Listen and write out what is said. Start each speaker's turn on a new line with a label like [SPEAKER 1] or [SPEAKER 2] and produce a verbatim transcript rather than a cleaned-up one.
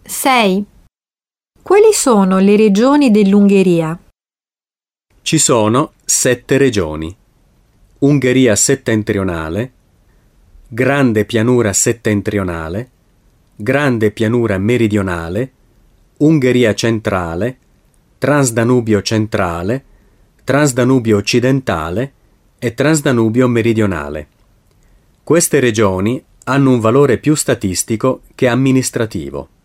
[SPEAKER 1] sei. Quali sono le regioni dell'Ungheria?
[SPEAKER 2] Ci sono sette regioni: Ungheria settentrionale, Grande pianura settentrionale, Grande pianura meridionale, Ungheria centrale, Transdanubio centrale, Transdanubio occidentale e Transdanubio meridionale. Queste regioni hanno un valore più statistico che amministrativo.